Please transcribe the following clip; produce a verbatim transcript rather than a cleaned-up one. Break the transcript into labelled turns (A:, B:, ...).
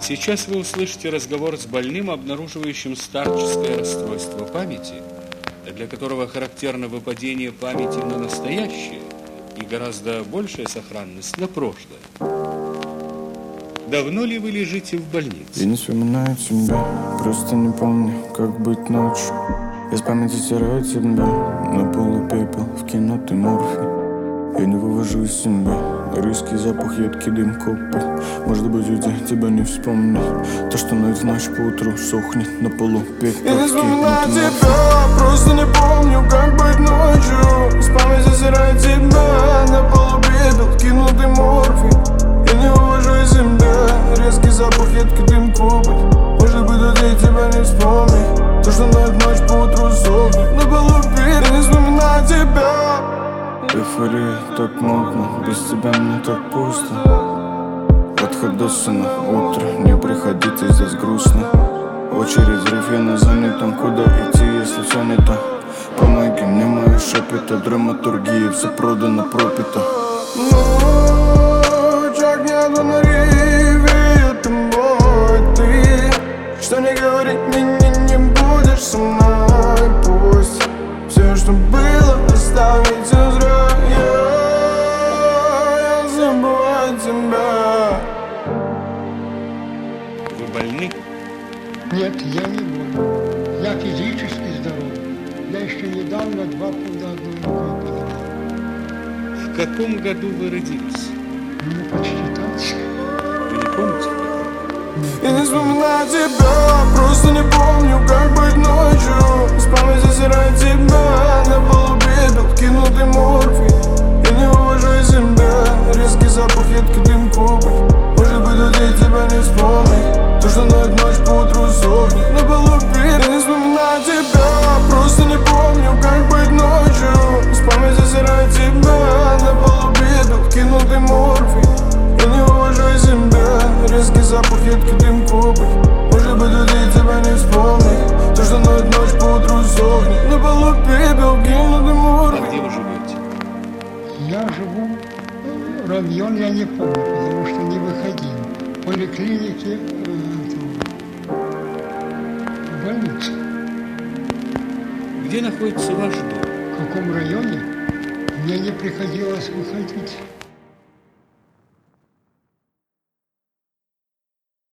A: Сейчас вы услышите разговор с больным, обнаруживающим старческое расстройство памяти, для которого характерно выпадение памяти на настоящее и гораздо большая сохранность на прошлое. Давно ли вы лежите в больнице?
B: Я не вспоминаю тебя, просто не помню, как быть ночью. Я с памяти стираю тебя, на полу пепел, вкинутый морфий. Я не вывожу из себя резкий запах, едкий дым, копоть. Может быть, уйти, тебя не вспомнить. То, что ночь в ночь поутру сохнет на полу пепел.
C: Я не вспоминаю тебя, просто не помню, как быть ночью. С памяти стираю тебя, на полу пепел, вкинутый морфий. Я не вывожу из себя резкий запах, едкий дым, копоть. Может быть, уйти, тебя не вспомнить. То, что ночь в ночь поутру сохнет на полу пепел. Я не вспоминаю тебя.
B: Эйфория так модно, без тебя мне так пусто. От Ходосона утро, не приходите, здесь грустно. Очередь, взрыв, я на занятом, куда идти, если все не то? Помоги мне, мои шепоты, драматургия, все продано, пропито.
C: Ночь, огня на реве, это мой ты. Что не говори, не, не, не будешь со мной, пусть все, что было, оставить все зря.
A: Вы больны?
D: Нет, я не болен. Я физически здоров. Я еще недавно два пуда одной рукой поднял.
A: В каком году вы родились?
D: Ну, почти так.
A: Вы не помните?
C: Я не вспоминаю тебя, просто не помню, как быть ночью. С памяти стираю тебя, на полу пепел, вкинутый морфий. Я не вывожу из себя резкий запах, едкий дым, копоть. Может быть, уйти, тебя не вспомнить. То, что ночь ночь поутру сохнет на полу пепел. Я не вспоминаю тебя, просто не помню, как быть ночью. С памяти стираю тебя, на полу пепел, вкинутый морфий. Я не вывожу из себя резкий запах, едкий дым, копоть. Может быть, уйти, тебя не вспомнить. То, что ночь ночь поутру сохнет на полу пепел, вкинутый морфий.
A: А где вы живете?
D: Я живу, э, район я не помню, потому что не выходил. В поликлинике, э, в больнице.
A: Где находится ваш дом?
D: В каком районе мне не приходилось выходить.